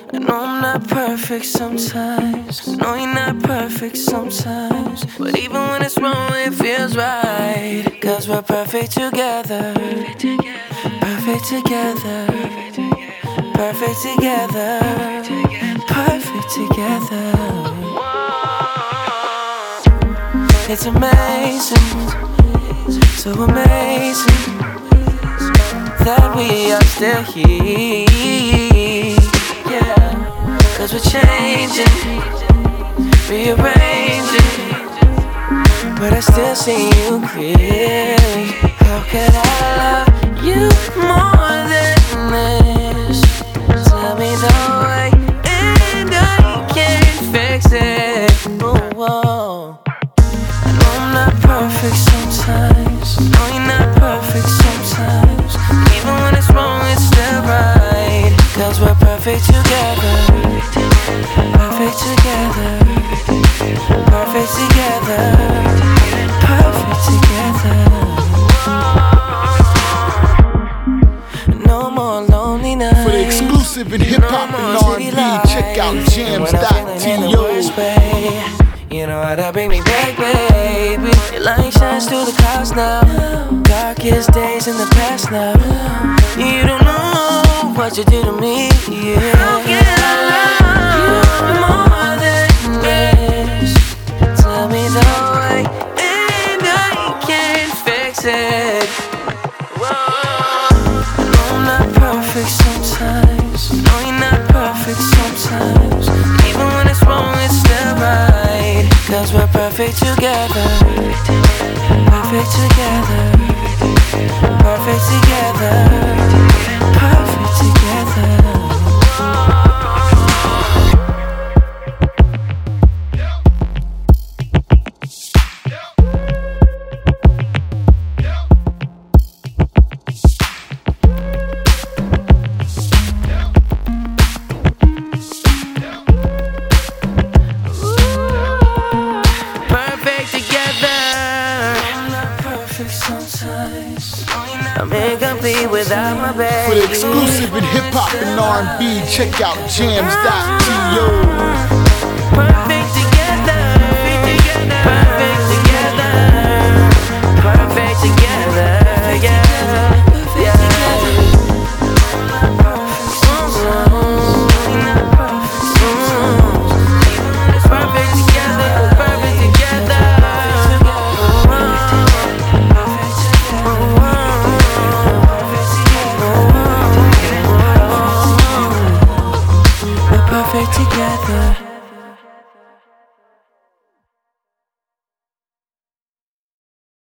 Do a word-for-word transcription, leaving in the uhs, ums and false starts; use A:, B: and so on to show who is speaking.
A: I know I'm not perfect sometimes. I know you're not perfect sometimes. But even when it's wrong, it feels right. Cause we're perfect together. Perfect together. Perfect together. Perfect together. It's amazing. So amazing that we are still here. Yeah, cause we're changing, rearranging, but I still see you clearly. How could I love you more than this? Tell me the way, and I can't fix it. Oh, whoa. I know I'm not perfect sometimes. I know you're not perfect sometimes. Even when it's wrong, it's still right. Cause we're perfect together. Perfect together. Perfect together. Perfect together. No more lonely nights.
B: For the exclusive in hip hop and R and B, check out jams dot T O.
A: You know how to bring me back, baby. Your light shines through the clouds now. Darkest days in the past now. You don't know what you do to me. Yeah. How can I love you more than this? Tell me the way, and I can't fix it. Whoa. I know I'm not perfect sometimes. I know you're not perfect sometimes. Even when it's wrong, it's still right. Cause we're perfect together. Perfect together. Perfect together. Perfect together. Sometimes I'm incomplete without my baby.
B: For the exclusive in hip hop and R and B, check out jams dot T O.
A: Perfect together. Perfect together. Perfect together. Yeah. Perfect together.